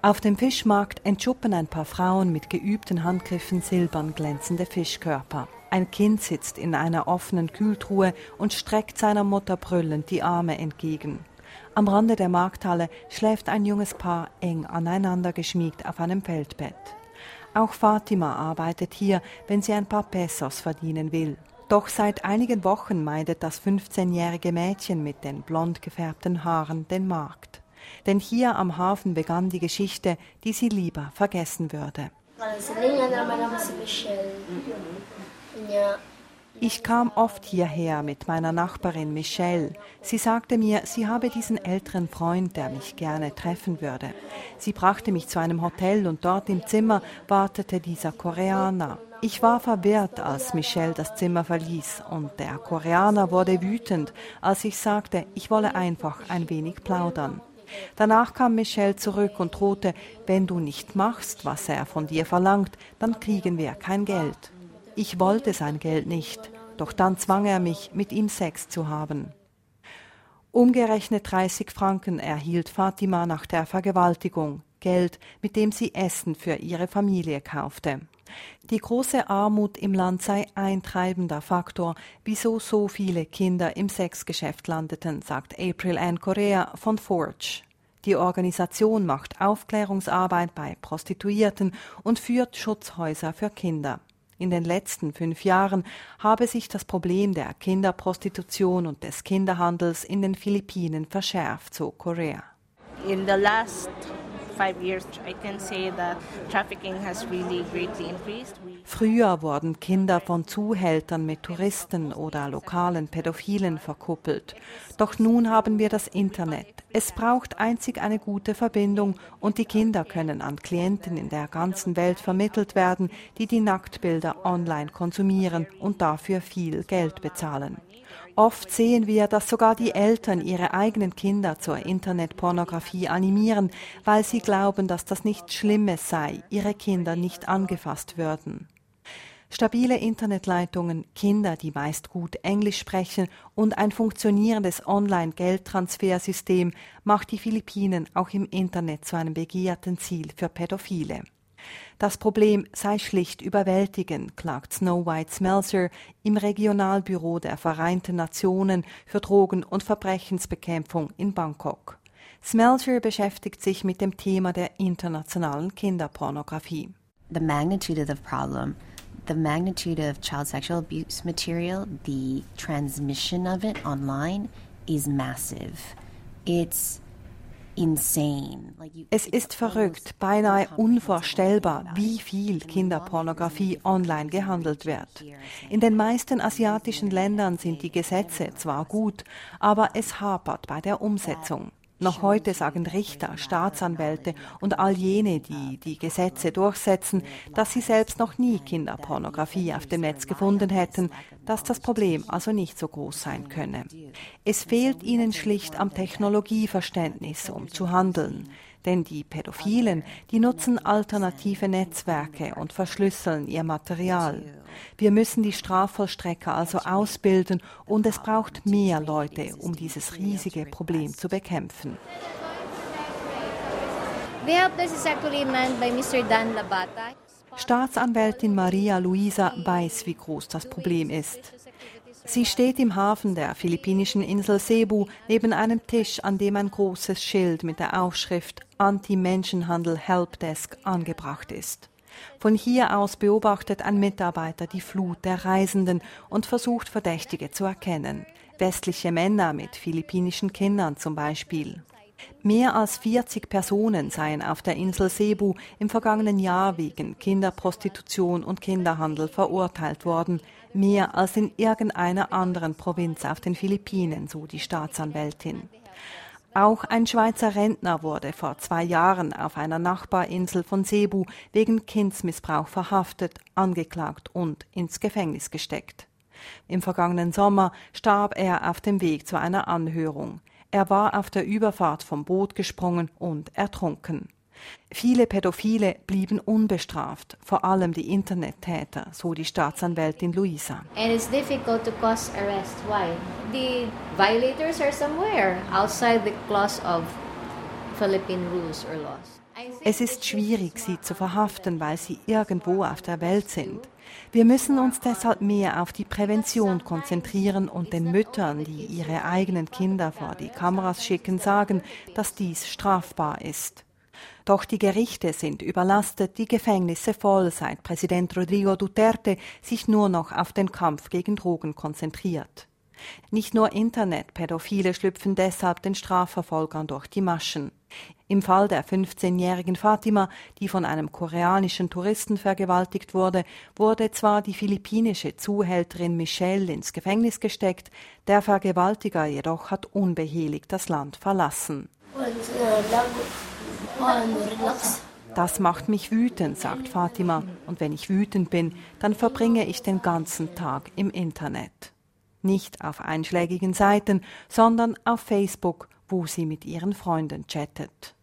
Auf dem Fischmarkt entschuppen ein paar Frauen mit geübten Handgriffen silbern glänzende Fischkörper. Ein Kind sitzt in einer offenen Kühltruhe und streckt seiner Mutter brüllend die Arme entgegen. Am Rande der Markthalle schläft ein junges Paar eng aneinander geschmiegt auf einem Feldbett. Auch Fatima arbeitet hier, wenn sie ein paar Pesos verdienen will. Doch seit einigen Wochen meidet das 15-jährige Mädchen mit den blond gefärbten Haaren den Markt. Denn hier am Hafen begann die Geschichte, die sie lieber vergessen würde. Ich kam oft hierher mit meiner Nachbarin Michelle. Sie sagte mir, sie habe diesen älteren Freund, der mich gerne treffen würde. Sie brachte mich zu einem Hotel und dort im Zimmer wartete dieser Koreaner. Ich war verwirrt, als Michelle das Zimmer verließ, und der Koreaner wurde wütend, als ich sagte, ich wolle einfach ein wenig plaudern. Danach kam Michelle zurück und drohte, wenn du nicht machst, was er von dir verlangt, dann kriegen wir kein Geld. Ich wollte sein Geld nicht, doch dann zwang er mich, mit ihm Sex zu haben. Umgerechnet 30 Franken erhielt Fatima nach der Vergewaltigung, Geld, mit dem sie Essen für ihre Familie kaufte. Die große Armut im Land sei ein treibender Faktor, wieso so viele Kinder im Sexgeschäft landeten, sagt April Ann Correa von Forge. Die Organisation macht Aufklärungsarbeit bei Prostituierten und führt Schutzhäuser für Kinder. In den letzten 5 Jahren habe sich das Problem der Kinderprostitution und des Kinderhandels in den Philippinen verschärft, so Correa. In the last 5 years, I can say that trafficking has really greatly increased. Früher wurden Kinder von Zuhältern mit Touristen oder lokalen Pädophilen verkuppelt. Doch nun haben wir das Internet. Es braucht einzig eine gute Verbindung und die Kinder können an Klienten in der ganzen Welt vermittelt werden, die die Nacktbilder online konsumieren und dafür viel Geld bezahlen. Oft sehen wir, dass sogar die Eltern ihre eigenen Kinder zur Internetpornografie animieren, weil sie glauben, dass das nichts Schlimmes sei, ihre Kinder nicht angefasst würden. Stabile Internetleitungen, Kinder, die meist gut Englisch sprechen und ein funktionierendes Online-Geldtransfersystem macht die Philippinen auch im Internet zu einem begehrten Ziel für Pädophile. Das Problem sei schlicht überwältigend, klagt Snow White Smelser im Regionalbüro der Vereinten Nationen für Drogen- und Verbrechensbekämpfung in Bangkok. Smelser beschäftigt sich mit dem Thema der internationalen Kinderpornografie. The magnitude of the problem, the magnitude of child sexual abuse material, the transmission of it online is massive. It's insane. Es ist verrückt, beinahe unvorstellbar, wie viel Kinderpornografie online gehandelt wird. In den meisten asiatischen Ländern sind die Gesetze zwar gut, aber es hapert bei der Umsetzung. Noch heute sagen Richter, Staatsanwälte und all jene, die die Gesetze durchsetzen, dass sie selbst noch nie Kinderpornografie auf dem Netz gefunden hätten, dass das Problem also nicht so groß sein könne. Es fehlt ihnen schlicht am Technologieverständnis, um zu handeln. Denn die Pädophilen, die nutzen alternative Netzwerke und verschlüsseln ihr Material. Wir müssen die Strafvollstrecker also ausbilden und es braucht mehr Leute, um dieses riesige Problem zu bekämpfen. The helpless is actually manned by Mr. Dan Labata. Staatsanwältin Maria Luisa weiß, wie groß das Problem ist. Sie steht im Hafen der philippinischen Insel Cebu neben einem Tisch, an dem ein großes Schild mit der Aufschrift Anti-Menschenhandel Helpdesk angebracht ist. Von hier aus beobachtet ein Mitarbeiter die Flut der Reisenden und versucht, Verdächtige zu erkennen. Westliche Männer mit philippinischen Kindern zum Beispiel. Mehr als 40 Personen seien auf der Insel Cebu im vergangenen Jahr wegen Kinderprostitution und Kinderhandel verurteilt worden, mehr als in irgendeiner anderen Provinz auf den Philippinen, so die Staatsanwältin. Auch ein Schweizer Rentner wurde vor 2 Jahren auf einer Nachbarinsel von Cebu wegen Kindsmissbrauch verhaftet, angeklagt und ins Gefängnis gesteckt. Im vergangenen Sommer starb er auf dem Weg zu einer Anhörung. Er war auf der Überfahrt vom Boot gesprungen und ertrunken. Viele Pädophile blieben unbestraft, vor allem die Internettäter, so die Staatsanwältin Luisa. And it's difficult to cause arrest. Why? The violators are somewhere outside the clause of Philippine rules or laws. Es ist schwierig, sie zu verhaften, weil sie irgendwo auf der Welt sind. Wir müssen uns deshalb mehr auf die Prävention konzentrieren und den Müttern, die ihre eigenen Kinder vor die Kameras schicken, sagen, dass dies strafbar ist. Doch die Gerichte sind überlastet, die Gefängnisse voll, seit Präsident Rodrigo Duterte sich nur noch auf den Kampf gegen Drogen konzentriert. Nicht nur Internetpädophile schlüpfen deshalb den Strafverfolgern durch die Maschen. Im Fall der 15-jährigen Fatima, die von einem koreanischen Touristen vergewaltigt wurde, wurde zwar die philippinische Zuhälterin Michelle ins Gefängnis gesteckt, der Vergewaltiger jedoch hat unbehelligt das Land verlassen. Das macht mich wütend, sagt Fatima, und wenn ich wütend bin, dann verbringe ich den ganzen Tag im Internet. Nicht auf einschlägigen Seiten, sondern auf Facebook, wo sie mit ihren Freunden chattet.